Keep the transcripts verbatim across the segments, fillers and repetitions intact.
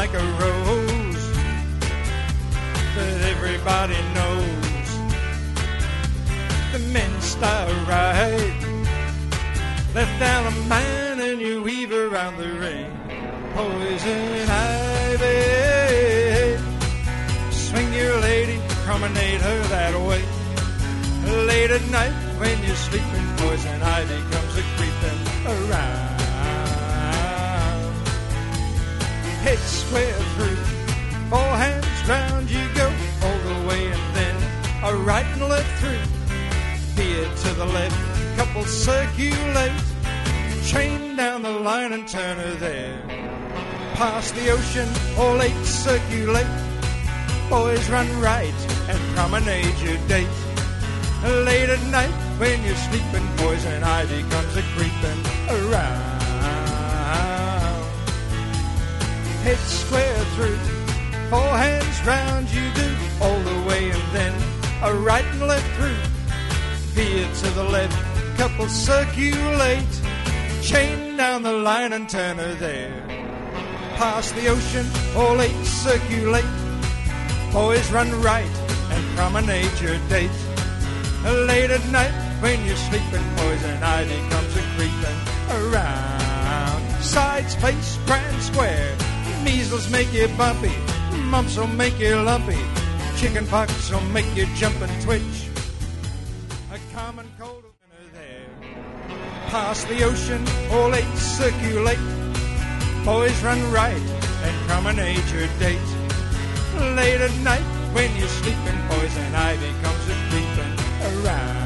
like a rose, but everybody knows the men start right. Left down a mine and you weave around the ring. Poison ivy, swing your lady, promenade her that way. Late at night when you're sleeping, poison ivy comes a-creeping around. Head square through, four hands round you go, all the way and then a right and left through. Veer to the left, couple circulate, chain down the line and turn her there. Past the ocean, all eight circulate, boys run right and promenade your date. Late at night when you're sleeping, poison ivy comes a-creeping around. Head square through, four hands round you do, all the way and then a right and left through. Veer to the left, couple circulate, chain down the line and turn her there. Past the ocean, all eight circulate, boys run right and promenade your date. Late at night when you're sleeping, poison ivy comes a-creeping around. Sides, face, grand square, measles make you bumpy, mumps will make you lumpy, chicken pox will make you jump and twitch. A common cold winter there. Past the ocean, all eight circulate, boys run right and promenade your date. Late at night when you're sleeping, poison ivy comes a-creeping around.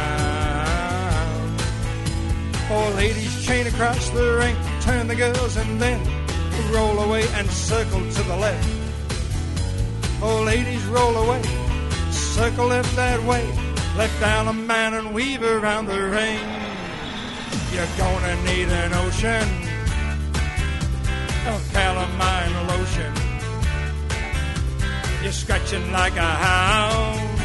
Four ladies chain across the ring, turn the girls and then roll away and circle to the left. Four ladies roll away, circle left that way, left down a man and weave around the ring. You're gonna need an ocean of calamine lotion. You're scratching like a hound